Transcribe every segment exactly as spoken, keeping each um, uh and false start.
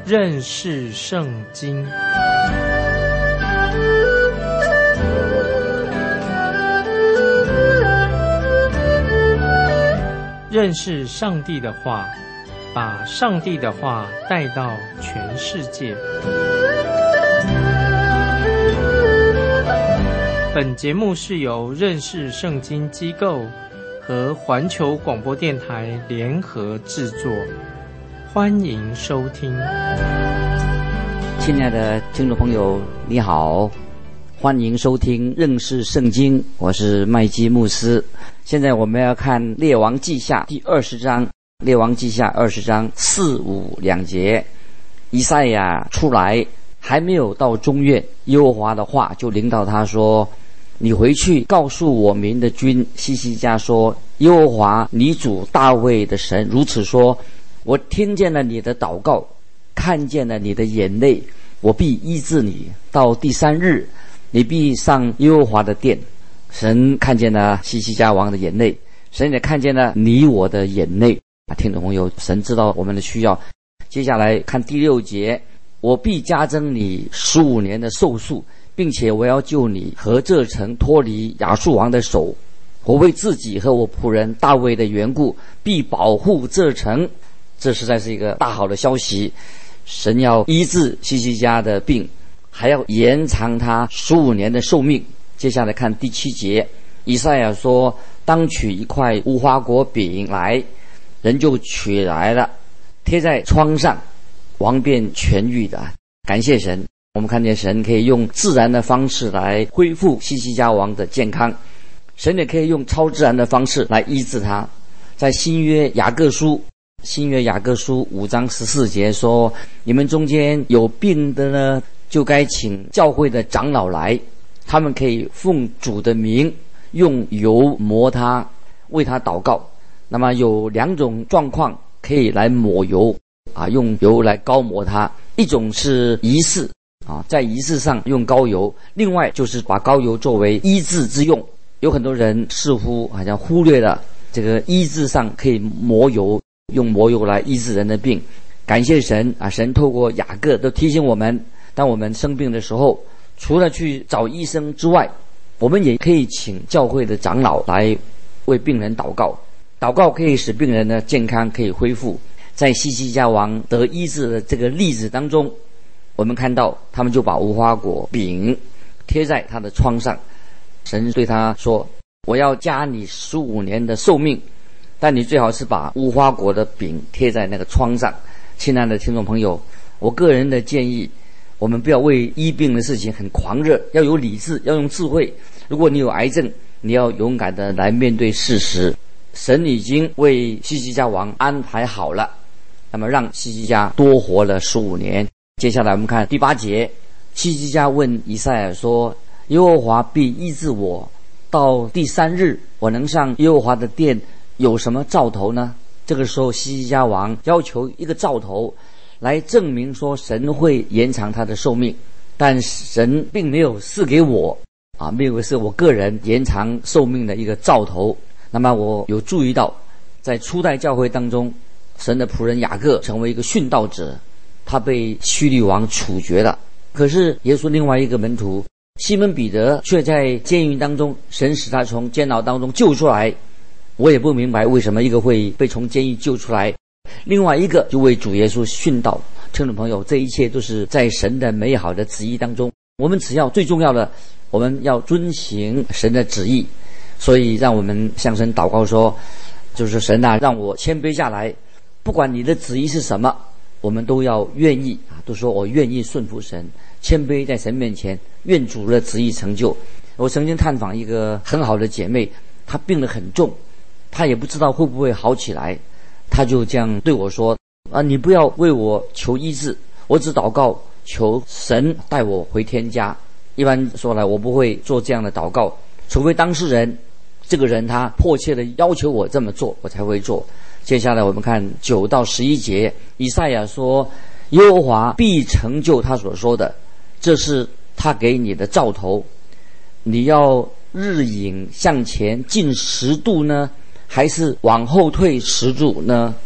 认识圣经。认识上帝的话，把上帝的话带到全世界。本节目是由认识圣经机构和环球广播电台联合制作，欢迎收听。 亲爱的听众朋友，你好，欢迎收听认识圣经，我是麦基牧师。现在我们要看列王记下第二十章，列王记下二十章四五两节。以赛亚出来还没有到中院，耶和华的话就临到他说，你回去告诉我民的君西西家说，耶和华你主大卫的神如此说，我听见了你的祷告，看见了你的眼泪，我必医治你。到第三日，你必上耶和华的殿。神看见了西西家王的眼泪，神也看见了你我的眼泪啊！听众朋友，神知道我们的需要。接下来看第六节，我必加增你十五年的寿数，并且我要救你和这城脱离亚述王的手。我为自己和我仆人大卫的缘故，必保护这城。这实在是一个大好的消息。神要医治西西家的病，还要延长他十五年的寿命。接下来看第七节，以赛亚说，当取一块无花果饼来，人就取来了，贴在窗上，王便痊愈的。感谢神，我们看见神可以用自然的方式来恢复西西家王的健康，神也可以用超自然的方式来医治他。在新约雅各书新约雅各书五章十四节说，你们中间有病的呢，就该请教会的长老来，他们可以奉主的名用油抹他，为他祷告。那么有两种状况可以来抹油啊，用油来膏抹他。一种是仪式啊，在仪式上用膏油，另外就是把膏油作为医治之用。有很多人似乎好像忽略了这个医治上可以抹油，用抹油来医治人的病。感谢神啊，神透过雅各都提醒我们，当我们生病的时候，除了去找医生之外，我们也可以请教会的长老来为病人祷告。祷告可以使病人的健康可以恢复。在西西家王得医治的这个例子当中，我们看到他们就把无花果饼贴在他的窗上。神对他说，我要加你十五年的寿命，但你最好是把无花果的饼贴在那个窗上。亲爱的听众朋友，我个人的建议，我们不要为医病的事情很狂热，要有理智，要用智慧。如果你有癌症，你要勇敢的来面对事实。神已经为西西家王安排好了，那么让西西家多活了十五年。接下来我们看第八节，西西家问以赛亚说，耶和华必医治我，到第三日我能上耶和华的殿，有什么兆头呢？这个时候西西家王要求一个兆头来证明说神会延长他的寿命，但神并没有赐给我啊，没有是我个人延长寿命的一个兆头。那么我有注意到，在初代教会当中，神的仆人雅各成为一个殉道者，他被希律王处决了。可是耶稣另外一个门徒西门彼得却在监狱当中，神使他从监牢当中救出来。我也不明白为什么一个会被从监狱救出来，另外一个就为主耶稣殉道。听众朋友，这一切都是在神的美好的旨意当中，我们只要最重要的，我们要遵行神的旨意。所以让我们向神祷告说，就是神啊，让我谦卑下来，不管你的旨意是什么，我们都要愿意啊，都说我愿意顺服神，谦卑在神面前，愿主的旨意成就。我曾经探访一个很好的姐妹，她病得很重，她也不知道会不会好起来，她就这样对我说啊，你不要为我求医治，我只祷告求神带我回天家。一般说来，我不会做这样的祷告，除非当事人这个人他迫切的要求我这么做，我才会做。接下来我们看九到十一节，以赛亚说，耶和华必成就他所说的，这是他给你的兆头。你要日影向前进十度呢，还是往后退十度呢？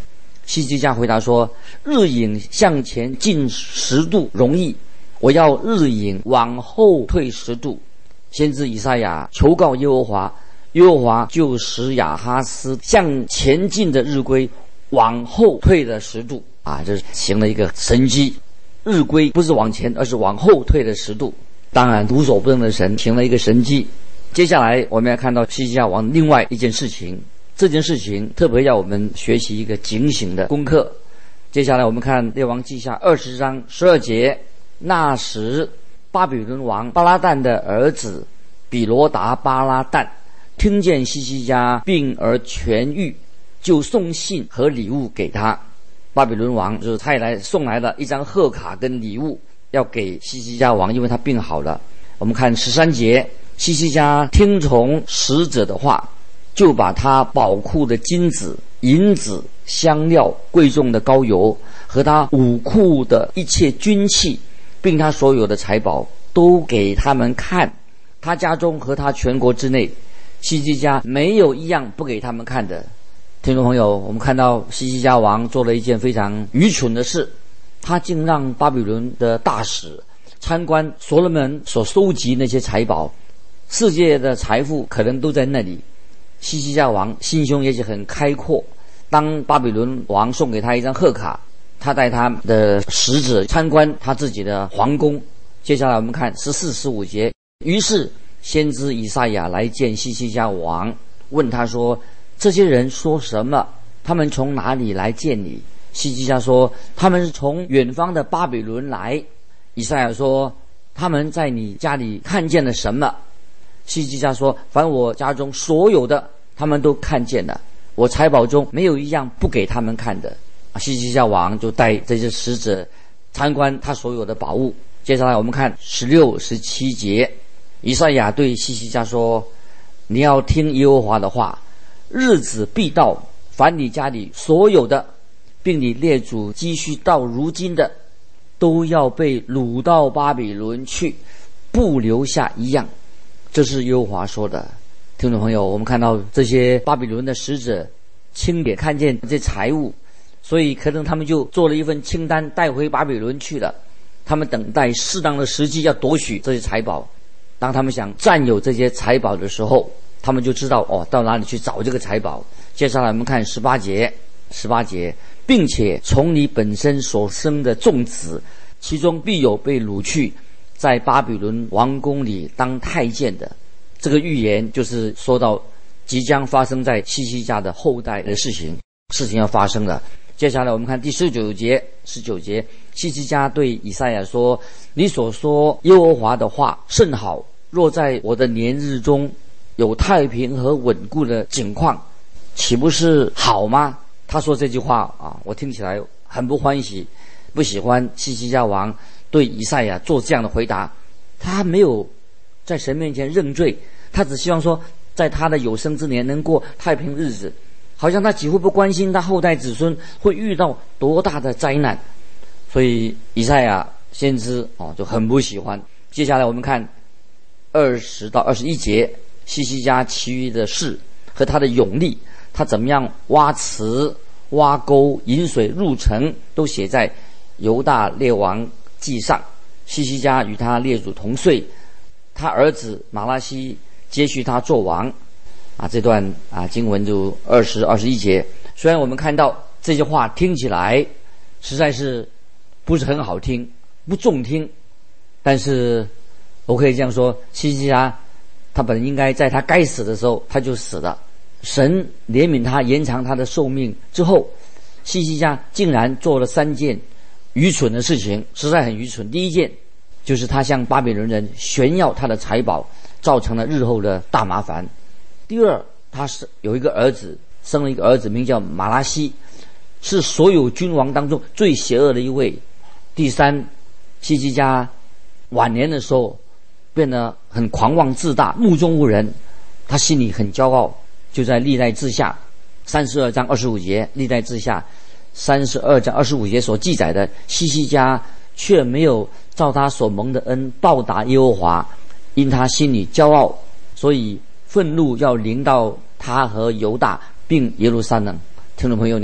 希西家回答说：日影向前进十度容易，我要日影往后退十度。先知以赛亚求告耶和华，耶和华就使亚哈斯向前进的日晷往后退了十度啊，这是行了一个神迹。日晷不是往前，而是往后退了十度。当然无所不能的神行了一个神迹。接下来我们要看到希西家王另外一件事情，这件事情特别要我们学习一个警醒的功课。接下来我们看列王记下二十章十二节，那时巴比伦王巴拉旦的儿子比罗达巴拉旦听见希西家病而痊愈，就送信和礼物给他。巴比伦王就是他也来送来了一张贺卡跟礼物，要给希西家王，因为他病好了。我们看十三节，希西家听从使者的话，就把他宝库的金子、银子、香料、贵重的膏油和他武库的一切军器，并他所有的财宝都给他们看。他家中和他全国之内，希西家没有一样不给他们看的。听众朋友，我们看到希西家王做了一件非常愚蠢的事，他竟让巴比伦的大使参观所罗门所收集那些财宝，世界的财富可能都在那里。希西家王心胸也是很开阔，当巴比伦王送给他一张贺卡，他带他的使者参观他自己的皇宫。接下来我们看十四、十五节，于是先知以赛亚来见希西家王，问他说：这些人说什么？他们从哪里来见你？希西家说：他们是从远方的巴比伦来。以赛亚说：他们在你家里看见了什么？希西家说：凡我家中所有的，他们都看见了，我财宝中没有一样不给他们看的。希西家王就带这些使者参观他所有的宝物。接下来我们看十六、十七节，以赛亚对希西家说：你要听耶和华的话，日子必到，凡你家里所有的，并你列祖积蓄到如今的，都要被掳到巴比伦去，不留下一样。这是耶和华说的。听众朋友，我们看到这些巴比伦的使者亲眼看见这些财物，所以可能他们就做了一份清单带回巴比伦去了。他们等待适当的时机要夺取这些财宝。当他们想占有这些财宝的时候，他们就知道哦，到哪里去找这个财宝。接下来我们看十八节，十八节，并且从你本身所生的众子，其中必有被掳去，在巴比伦王宫里当太监的。这个预言就是说到即将发生在希西家的后代的事情，事情要发生了。接下来我们看第十九节，十九节，希西家对以赛亚说：你所说耶和华的话甚好，若在我的年日中有太平和稳固的景况，岂不是好吗？他说这句话啊，我听起来很不欢喜，不喜欢希西家王对以赛亚做这样的回答。他没有在神面前认罪，他只希望说在他的有生之年能过太平日子，好像他几乎不关心他后代子孙会遇到多大的灾难。所以以赛亚先知哦就很不喜欢。接下来我们看二十到二十一节，希西家其余的事和他的勇力，他怎么样挖池、挖沟、引水入城，都写在犹大列王记上。希西家与他列祖同岁，他儿子马拉西接续他做王。啊，这段啊经文就二十、二十一节。虽然我们看到这些话听起来实在是不是很好听，不中听，但是我可以这样说，希西家他本应该在他该死的时候他就死了。神怜悯他，延长他的寿命之后，希西家竟然做了三件愚蠢的事情，实在很愚蠢。第一件就是他向巴比伦人炫耀他的财宝，造成了日后的大麻烦。第二，他是有一个儿子，生了一个儿子，名叫马拉西，是所有君王当中最邪恶的一位。第三，希西家晚年的时候变得很狂妄自大，目中无人，他心里很骄傲。就在历代志下三十二章二十五节，历代志下三十二章二十五节所记载的，希西家却没有照他所蒙的恩报答耶和华，因他心里骄傲，所以愤怒要临到他和犹大并耶路撒冷。听众朋友，你看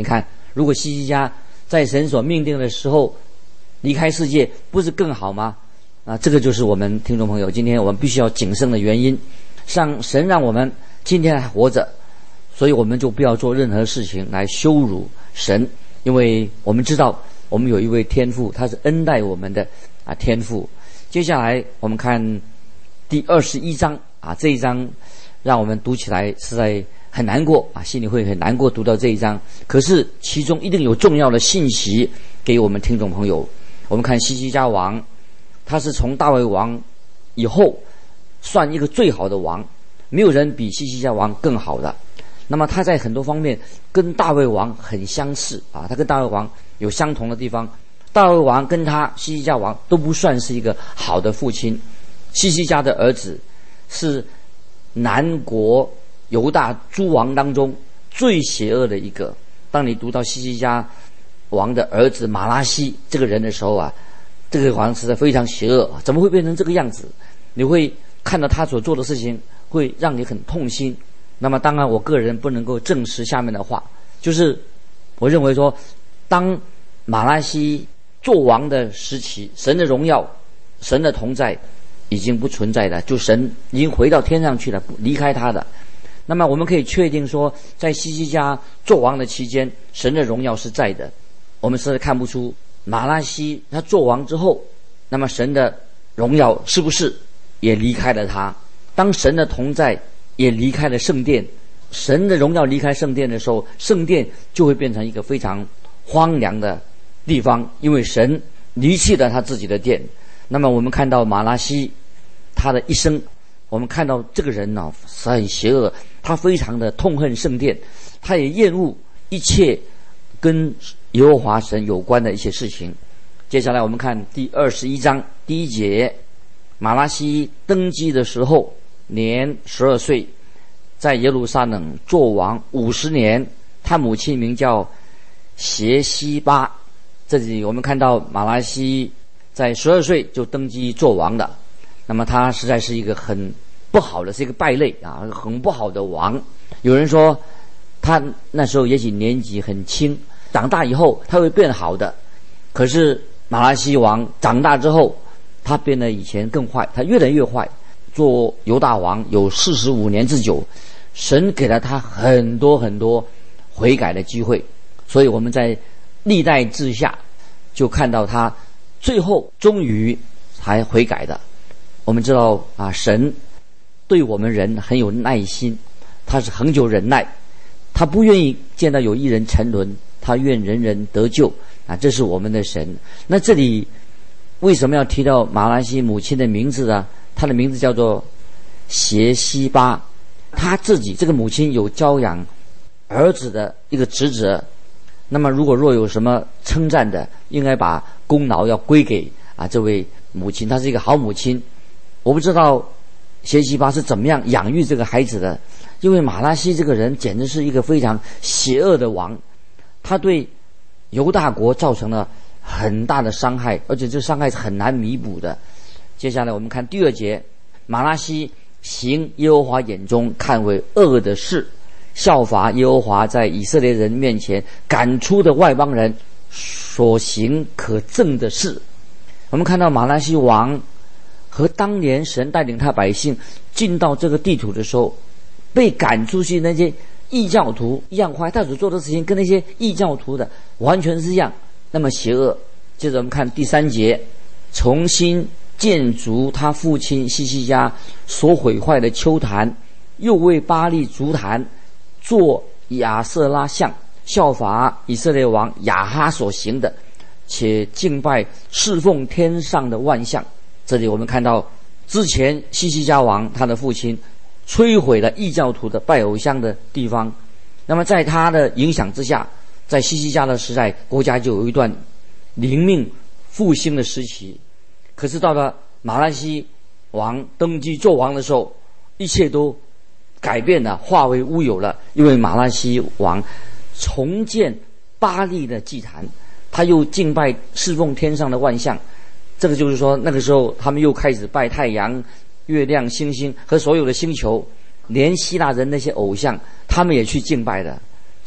如果希西家在神所命定的时候离开世界，不是更好吗？啊，这个就是我们听众朋友今天我们必须要谨慎的原因。让神让我们今天还活着，所以我们就不要做任何事情来羞辱神，因为我们知道我们有一位天父，他是恩待我们的啊天父。接下来我们看第二十一章啊，这一章让我们读起来实在很难过啊，心里会很难过读到这一章。可是其中一定有重要的信息给我们听众朋友。我们看希西家王，他是从大卫王以后算一个最好的王，没有人比希西家王更好的。那么他在很多方面跟大卫王很相似啊，他跟大卫王有相同的地方。大卫王跟他希西家王都不算是一个好的父亲。希西家的儿子是南国犹大诸王当中最邪恶的一个。当你读到希西家王的儿子马拉西这个人的时候啊，这个王实在非常邪恶，怎么会变成这个样子？你会看到他所做的事情会让你很痛心。那么当然我个人不能够证实下面的话，就是我认为说，当马拉西做王的时期，神的荣耀神的同在已经不存在了，就神已经回到天上去了，离开他的。那么我们可以确定说，在希西家做王的期间，神的荣耀是在的。我们实在看不出马拉西他做王之后，那么神的荣耀是不是也离开了他？当神的同在也离开了圣殿，神的荣耀离开圣殿的时候，圣殿就会变成一个非常荒凉的地方，因为神离弃了他自己的殿。那么我们看到马拉西他的一生，我们看到这个人呢、啊、是很邪恶，他非常的痛恨圣殿，他也厌恶一切跟耶和华神有关的一些事情。接下来我们看第二十一章第一节，马拉西登基的时候年十二岁，在耶路撒冷作王五十年，他母亲名叫邪西巴。这里我们看到马拉西在十二岁就登基作王的，那么他实在是一个很不好的，是一个败类啊，很不好的王。有人说他那时候也许年纪很轻，长大以后他会变好的。可是马拉西王长大之后，他变得以前更坏，他越来越坏。做犹大王有四十五年之久，神给了他很多很多悔改的机会，所以我们在历代志下就看到他最后终于才悔改的。我们知道啊，神对我们人很有耐心，他是恒久忍耐，他不愿意见到有一人沉沦，他愿人人得救啊，这是我们的神。那这里为什么要提到马拉西母亲的名字呢？他的名字叫做邪西巴，他自己这个母亲有教养儿子的一个职责。那么如果若有什么称赞的，应该把功劳要归给啊这位母亲，她是一个好母亲。我不知道邪西巴是怎么样养育这个孩子的，因为马拉西这个人简直是一个非常邪恶的王，他对犹大国造成了很大的伤害，而且这伤害是很难弥补的。接下来我们看第二节，马拉西行耶和华眼中看为恶的事，效法耶和华在以色列人面前赶出的外邦人所行可憎的事。我们看到马拉西王和当年神带领他百姓进到这个地土的时候，被赶出去那些异教徒一样坏，他所做的事情跟那些异教徒的完全是一样，那么邪恶。接着我们看第三节，重新建筑他父亲希西家所毁坏的丘坛，又为巴力筑坛，做亚瑟拉像，效法以色列王亚哈所行的，且敬拜侍奉天上的万象。这里我们看到之前希西家王他的父亲摧毁了异教徒的拜偶像的地方，那么在他的影响之下，在希西家的时代，国家就有一段灵命复兴的时期。可是到了马拉西王登基做王的时候，一切都改变了，化为乌有了。因为马拉西王重建巴力的祭坛，他又敬拜侍奉天上的万象。这个就是说，那个时候他们又开始拜太阳、月亮、星星和所有的星球，连希腊人那些偶像他们也去敬拜的。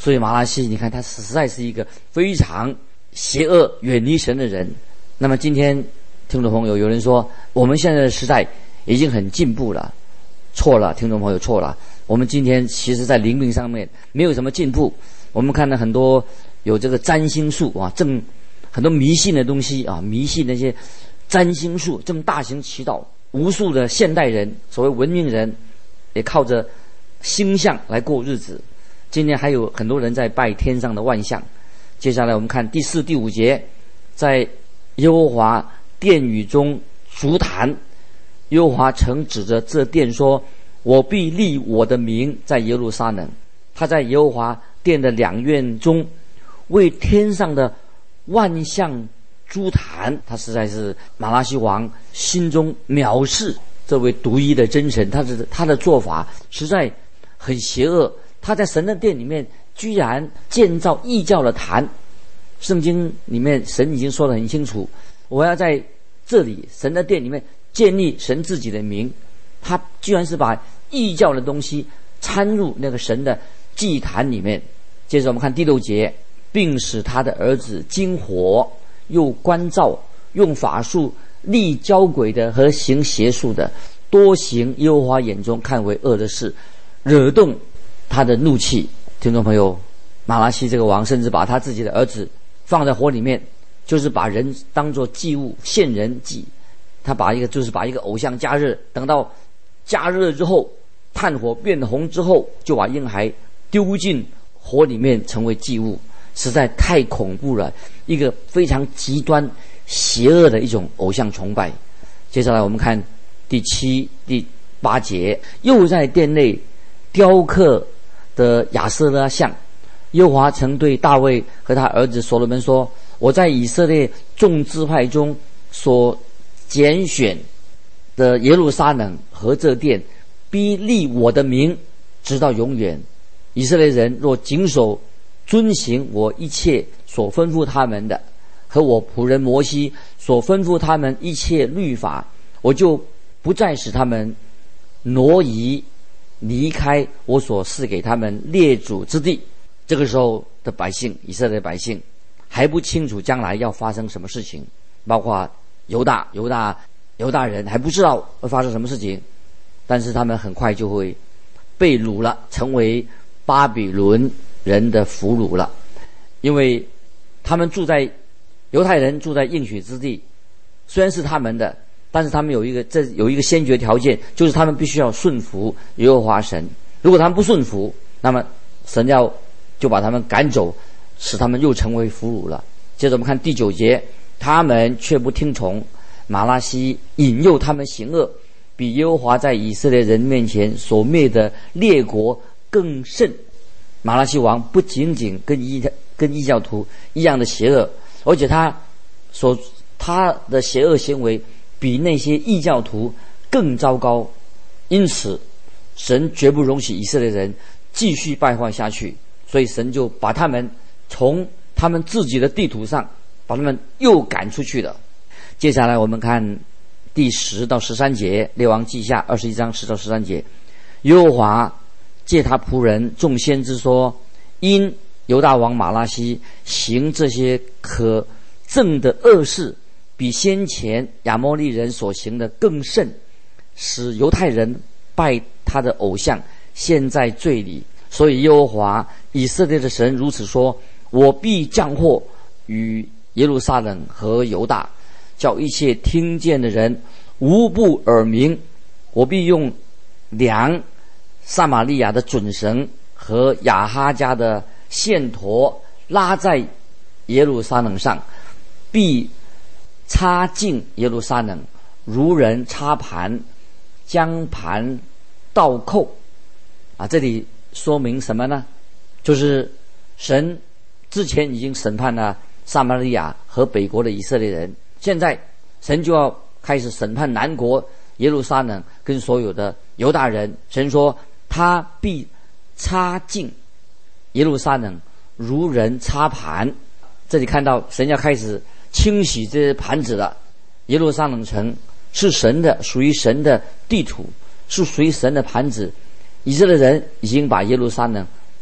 所以马拉西，你看他实在是一个非常邪恶、远离神的人。那么今天听众朋友，有人说我们现在的时代已经很进步了，错了，听众朋友错了。我们今天其实在灵命上面没有什么进步。我们看到很多有这个占星术啊，正很多迷信的东西啊，迷信那些占星术，这么大行其道，无数的现代人，所谓文明人，也靠着星象来过日子。今天还有很多人在拜天上的万象。接下来我们看第四、第五节，在耶和华殿宇中足坛，耶和华曾指着这殿说：我必立我的名在耶路撒冷。他在耶和华殿的两院中为天上的万象诸坛。他实在是马拉西王心中藐视这位独一的真神，他的他的做法实在很邪恶。他在神的殿里面居然建造异教的坛。圣经里面神已经说得很清楚，我要在这里神的殿里面建立神自己的名。他居然是把异教的东西掺入那个神的祭坛里面。接着我们看第六节，并使他的儿子经火，又关照，用法术立交鬼的和行邪术的，多行耶和华眼中看为恶的事，惹动他的怒气。听众朋友，马拉西这个王甚至把他自己的儿子放在火里面，就是把人当作祭物献人祭。他把一个就是把一个偶像加热，等到加热之后炭火变红之后，就把婴孩丢进火里面成为祭物，实在太恐怖了，一个非常极端邪恶的一种偶像崇拜。接下来我们看第七、第八节，又在殿内雕刻的亚舍拉像。耶和华曾对大卫和他儿子所罗门说：我在以色列众支派中所拣选的耶路撒冷和这殿，必立我的名直到永远。以色列人若谨守遵行我一切所吩咐他们的，和我仆人摩西所吩咐他们一切律法，我就不再使他们挪移离开我所赐给他们列祖之地。这个时候的百姓，以色列百姓还不清楚将来要发生什么事情，包括犹大犹大犹大人还不知道会发生什么事情，但是他们很快就会被掳了，成为巴比伦人的俘虏了。因为他们住在犹太人住在应许之地，虽然是他们的，但是他们有一个这有一个先决条件，就是他们必须要顺服耶和华神。如果他们不顺服，那么神要就把他们赶走，使他们又成为俘虏了。接着我们看第九节，他们却不听从，马拉西引诱他们行恶，比耶和华在以色列人面前所灭的列国更甚。马拉西王不仅仅跟异跟异教徒一样的邪恶，而且他所他的邪恶行为比那些异教徒更糟糕。因此神绝不容许以色列人继续败坏下去，所以神就把他们从他们自己的地图上把他们又赶出去了。接下来我们看第十到十三节，列王记下二十一章十到十三节。耶和华借他仆人众先知说，因犹大王马拉西行这些可憎的恶事，比先前亚摩利人所行的更甚，使犹太人拜他的偶像，陷在罪里。所以耶和华以色列的神如此说，我必降祸与耶路撒冷和犹大，叫一切听见的人无不耳鸣。我必用量撒玛利亚的准绳和亚哈家的线砣拉在耶路撒冷上，必插进耶路撒冷，如人插盘，将盘倒扣。啊，这里说明什么呢？就是神之前已经审判了撒玛利亚和北国的以色列人，现在神就要开始审判南国耶路撒冷跟所有的犹大人。神说他必插进耶路撒冷，如人插盘。这里看到神要开始清洗这些盘子了。耶路撒冷城是神的，属于神的地图，是属于神的盘子。以色列人已经把耶路撒冷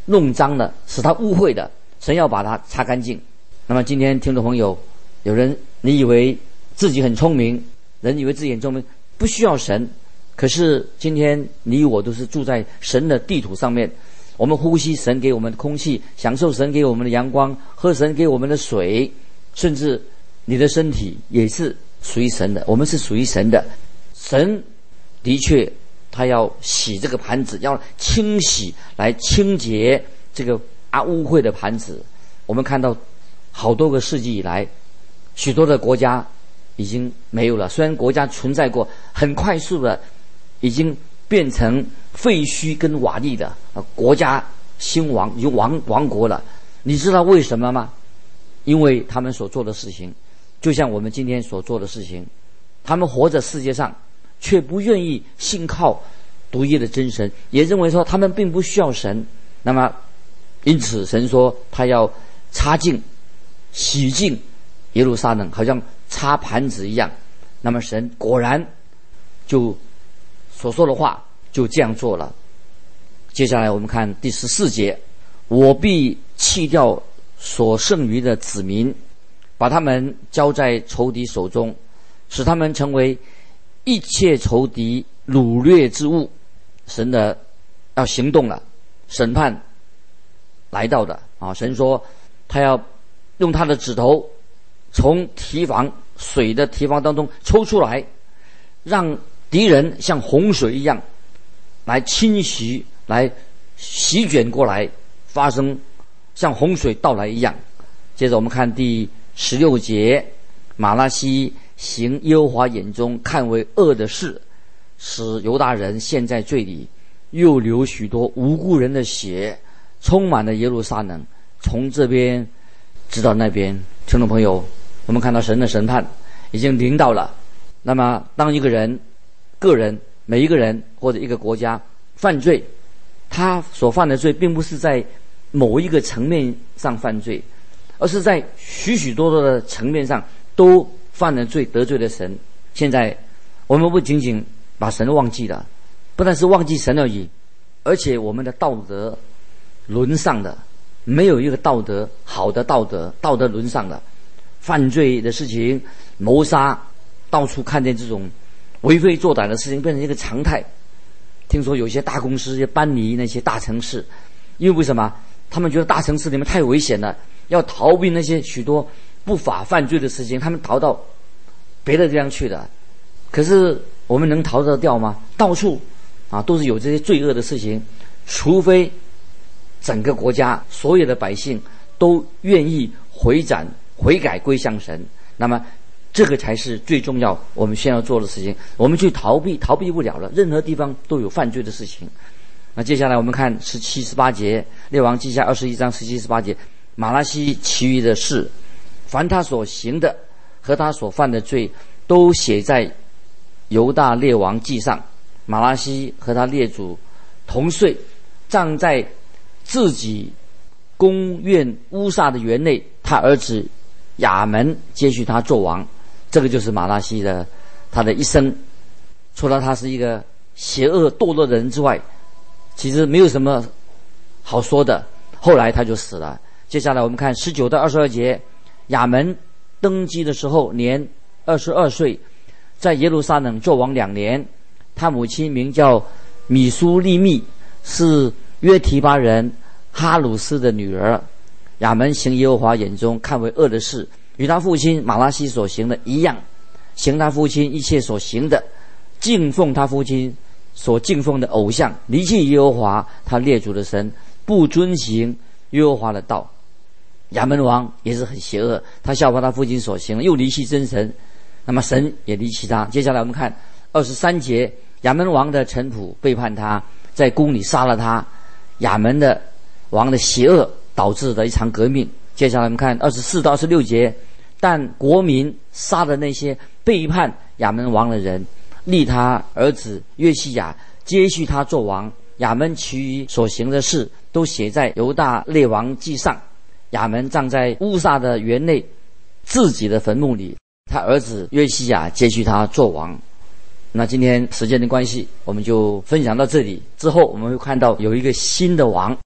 弄脏了，使他污秽的，神要把它擦干净。那么今天听众朋友，有人你以为自己很聪明，人以为自己很聪明，不需要神。可是今天你我都是住在神的地土上面，我们呼吸神给我们的空气，享受神给我们的阳光，喝神给我们的水，甚至你的身体也是属于神的，我们是属于神的。神的确他要洗这个盘子，要清洗来清洁这个啊污秽的盘子。我们看到好多个世纪以来，许多的国家已经没有了，虽然国家存在过，很快速的已经变成废墟跟瓦砾的、呃、国家兴亡，已经亡亡国了。你知道为什么吗？因为他们所做的事情就像我们今天所做的事情，他们活在世界上却不愿意信靠独一的真神，也认为说他们并不需要神。那么因此神说他要擦净洗净耶路撒冷，好像擦盘子一样。那么神果然就所说的话就这样做了。接下来我们看第十四节，我必弃掉所剩余的子民，把他们交在仇敌手中，使他们成为一切仇敌掳掠之物。神的要行动了，审判来到的啊！神说他要用他的指头从堤防水的堤防当中抽出来，让敌人像洪水一样来侵袭，来席卷过来，发生像洪水到来一样。接着我们看第十六节，马拉西行耶和华眼中看为恶的事，使犹大人陷在罪里，又流许多无辜人的血，充满了耶路撒冷，从这边直到那边。听众朋友，我们看到神的审判已经临到了。那么当一个人个人每一个人或者一个国家犯罪，他所犯的罪并不是在某一个层面上犯罪，而是在许许多多的层面上都犯了罪，得罪了神。现在我们不仅仅把神忘记了，不但是忘记神而已，而且我们的道德沦丧的，没有一个道德好的道德，道德沦丧的，犯罪的事情，谋杀，到处看见这种为非作歹的事情变成一个常态。听说有些大公司也搬离那些大城市，因为为什么？他们觉得大城市里面太危险了，要逃避那些许多不法犯罪的事情，他们逃到别的地方去了。可是我们能逃得掉吗？到处啊都是有这些罪恶的事情，除非整个国家所有的百姓都愿意回转悔改归向神，那么这个才是最重要我们先要做的事情。我们去逃避逃避不了了，任何地方都有犯罪的事情。那接下来我们看十七十八节，列王记下二十一章十七十八节，马拉西其余的事，凡他所行的和他所犯的罪，都写在犹大列王记上。马拉西和他列祖同岁，葬在自己宫院乌撒的园内，他儿子亚门接续他做王。这个就是马拉西的他的一生。除了他是一个邪恶堕落的人之外，其实没有什么好说的。后来他就死了。接下来我们看十九到二十二节，亚门登基的时候年二十二岁，在耶路撒冷做王两年。他母亲名叫米苏利密，是约提巴人哈鲁斯的女儿。亚门行耶和华眼中看为恶的事，与他父亲马拉西所行的一样，行他父亲一切所行的，敬奉他父亲所敬奉的偶像，离弃耶和华他列祖的神，不遵行耶和华的道。亚门王也是很邪恶，他效法他父亲所行，又离弃真神，那么神也离弃他。接下来我们看二十三节，亚门王的臣仆背叛他，在宫里杀了他。亚门的王的邪恶导致的一场革命。接下来我们看二十四到二十六节，但国民杀了那些背叛亚门王的人，立他儿子约西亚接续他做王。亚门其余所行的事都写在犹大列王记上。亚门葬在乌撒的园内自己的坟墓里，他儿子约西亚接续他做王。那今天时间的关系，我们就分享到这里。之后我们会看到有一个新的王，好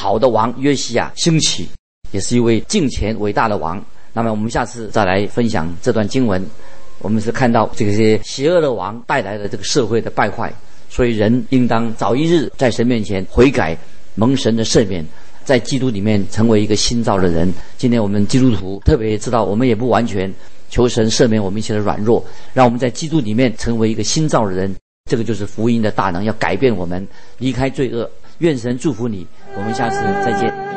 好的王约西亚兴起，也是一位敬虔伟大的王。那么我们下次再来分享这段经文。我们是看到这些邪恶的王带来的这个社会的败坏，所以人应当早一日在神面前悔改，蒙神的赦免，在基督里面成为一个新造的人。今天我们基督徒特别知道，我们也不完全，求神赦免我们一切的软弱，让我们在基督里面成为一个新造的人。这个就是福音的大能，要改变我们，离开罪恶。愿神祝福你，我们下次再见。